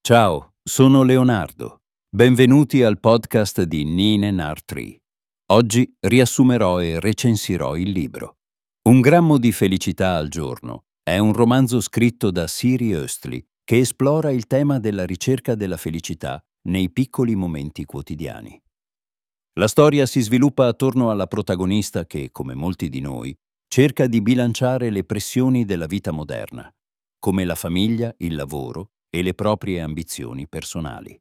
Ciao, sono Leonardo. Benvenuti al podcast di Nine Nard Oggi riassumerò e recensirò il libro. Un grammo di felicità al giorno è un romanzo scritto da Siri Östli che esplora il tema della ricerca della felicità nei piccoli momenti quotidiani. La storia si sviluppa attorno alla protagonista che, come molti di noi, cerca di bilanciare le pressioni della vita moderna, come la famiglia, il lavoro e le proprie ambizioni personali.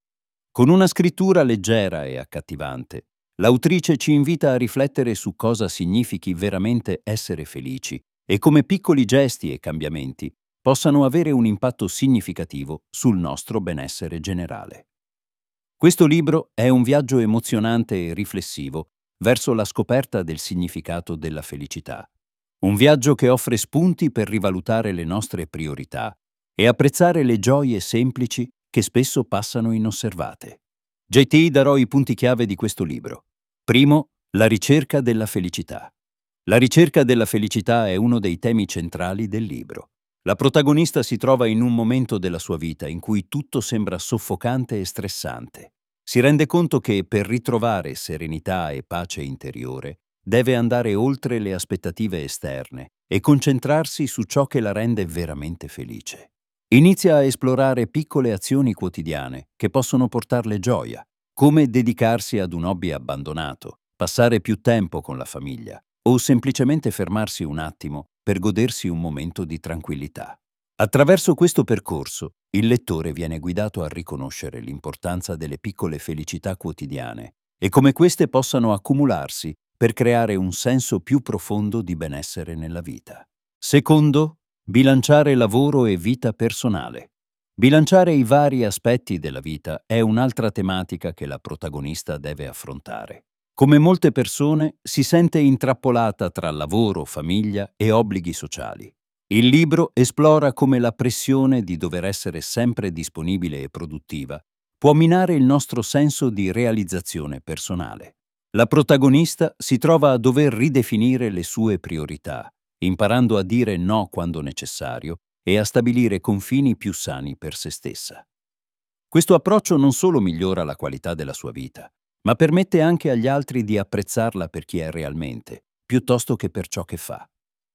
Con una scrittura leggera e accattivante, l'autrice ci invita a riflettere su cosa significhi veramente essere felici e come piccoli gesti e cambiamenti possano avere un impatto significativo sul nostro benessere generale. Questo libro è un viaggio emozionante e riflessivo verso la scoperta del significato della felicità. Un viaggio che offre spunti per rivalutare le nostre priorità e apprezzare le gioie semplici che spesso passano inosservate. JT darò i punti chiave di questo libro. Primo, la ricerca della felicità. La ricerca della felicità è uno dei temi centrali del libro. La protagonista si trova in un momento della sua vita in cui tutto sembra soffocante e stressante. Si rende conto che per ritrovare serenità e pace interiore deve andare oltre le aspettative esterne e concentrarsi su ciò che la rende veramente felice. Inizia a esplorare piccole azioni quotidiane che possono portarle gioia, come dedicarsi ad un hobby abbandonato, passare più tempo con la famiglia o semplicemente fermarsi un attimo per godersi un momento di tranquillità. Attraverso questo percorso, il lettore viene guidato a riconoscere l'importanza delle piccole felicità quotidiane e come queste possano accumularsi per creare un senso più profondo di benessere nella vita. Secondo, bilanciare lavoro e vita personale. Bilanciare i vari aspetti della vita è un'altra tematica che la protagonista deve affrontare. Come molte persone, si sente intrappolata tra lavoro, famiglia e obblighi sociali. Il libro esplora come la pressione di dover essere sempre disponibile e produttiva può minare il nostro senso di realizzazione personale. La protagonista si trova a dover ridefinire le sue priorità, imparando a dire no quando necessario e a stabilire confini più sani per se stessa. Questo approccio non solo migliora la qualità della sua vita, ma permette anche agli altri di apprezzarla per chi è realmente, piuttosto che per ciò che fa.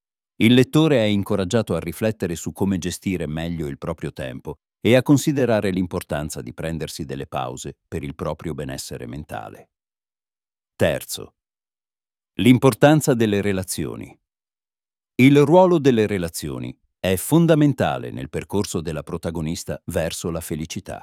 Il lettore è incoraggiato a riflettere su come gestire meglio il proprio tempo e a considerare l'importanza di prendersi delle pause per il proprio benessere mentale. Terzo, l'importanza delle relazioni. Il ruolo delle relazioni è fondamentale nel percorso della protagonista verso la felicità.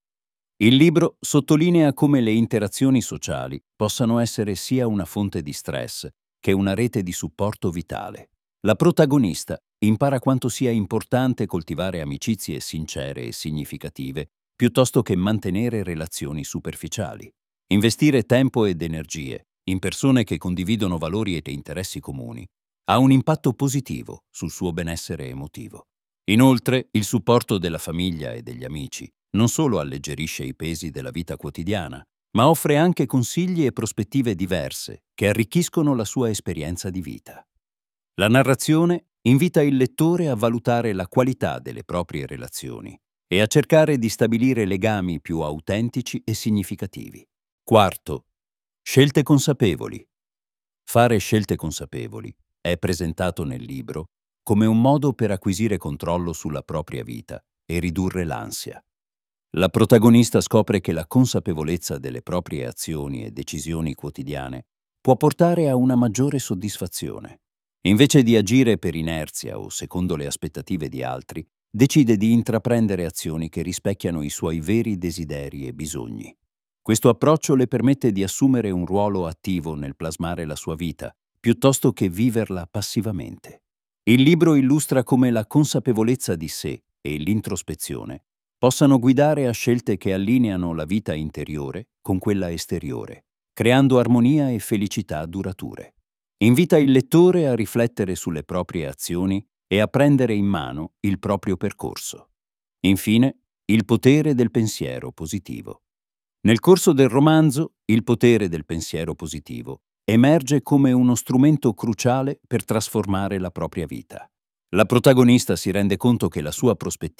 Il libro sottolinea come le interazioni sociali possano essere sia una fonte di stress che una rete di supporto vitale. La protagonista impara quanto sia importante coltivare amicizie sincere e significative piuttosto che mantenere relazioni superficiali. Investire tempo ed energie in persone che condividono valori ed interessi comuni ha un impatto positivo sul suo benessere emotivo. Inoltre, il supporto della famiglia e degli amici non solo alleggerisce i pesi della vita quotidiana, ma offre anche consigli e prospettive diverse che arricchiscono la sua esperienza di vita. La narrazione invita il lettore a valutare la qualità delle proprie relazioni e a cercare di stabilire legami più autentici e significativi. Quarto, scelte consapevoli. Fare scelte consapevoli è presentato nel libro come un modo per acquisire controllo sulla propria vita e ridurre l'ansia. La protagonista scopre che la consapevolezza delle proprie azioni e decisioni quotidiane può portare a una maggiore soddisfazione. Invece di agire per inerzia o secondo le aspettative di altri, decide di intraprendere azioni che rispecchiano i suoi veri desideri e bisogni. Questo approccio le permette di assumere un ruolo attivo nel plasmare la sua vita, piuttosto che viverla passivamente. Il libro illustra come la consapevolezza di sé e l'introspezione possano guidare a scelte che allineano la vita interiore con quella esteriore, creando armonia e felicità durature. Invita il lettore a riflettere sulle proprie azioni e a prendere in mano il proprio percorso. Infine, il potere del pensiero positivo. Nel corso del romanzo, il potere del pensiero positivo emerge come uno strumento cruciale per trasformare la propria vita. La protagonista si rende conto che la sua prospettiva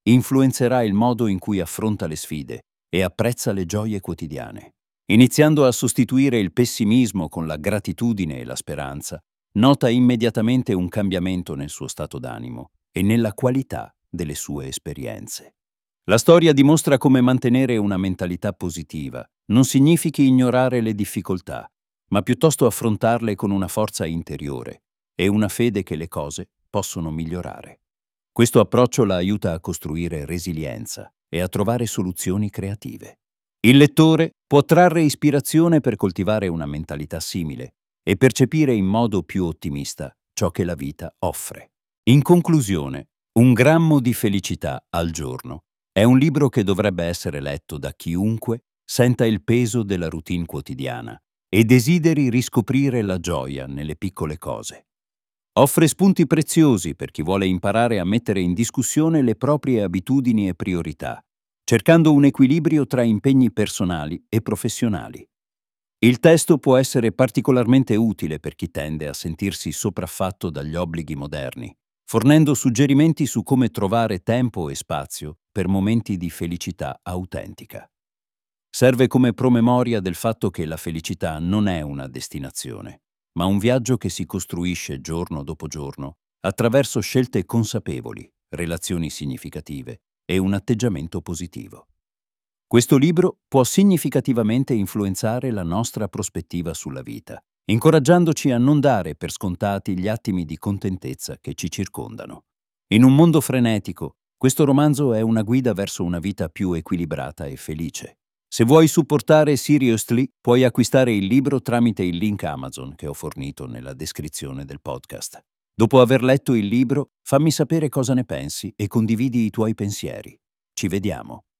influenzerà il modo in cui affronta le sfide e apprezza le gioie quotidiane. Iniziando a sostituire il pessimismo con la gratitudine e la speranza, nota immediatamente un cambiamento nel suo stato d'animo e nella qualità delle sue esperienze. La storia dimostra come mantenere una mentalità positiva non significhi ignorare le difficoltà, ma piuttosto affrontarle con una forza interiore e una fede che le cose possono migliorare. Questo approccio la aiuta a costruire resilienza e a trovare soluzioni creative. Il lettore può trarre ispirazione per coltivare una mentalità simile e percepire in modo più ottimista ciò che la vita offre. In conclusione, Un grammo di felicità al giorno è un libro che dovrebbe essere letto da chiunque senta il peso della routine quotidiana e desideri riscoprire la gioia nelle piccole cose. Offre spunti preziosi per chi vuole imparare a mettere in discussione le proprie abitudini e priorità, cercando un equilibrio tra impegni personali e professionali. Il testo può essere particolarmente utile per chi tende a sentirsi sopraffatto dagli obblighi moderni, fornendo suggerimenti su come trovare tempo e spazio per momenti di felicità autentica. Serve come promemoria del fatto che la felicità non è una destinazione, ma un viaggio che si costruisce giorno dopo giorno attraverso scelte consapevoli, relazioni significative e un atteggiamento positivo. Questo libro può significativamente influenzare la nostra prospettiva sulla vita, incoraggiandoci a non dare per scontati gli attimi di contentezza che ci circondano. In un mondo frenetico, questo romanzo è una guida verso una vita più equilibrata e felice. Se vuoi supportare Seriously, puoi acquistare il libro tramite il link Amazon che ho fornito nella descrizione del podcast. Dopo aver letto il libro, fammi sapere cosa ne pensi e condividi i tuoi pensieri. Ci vediamo.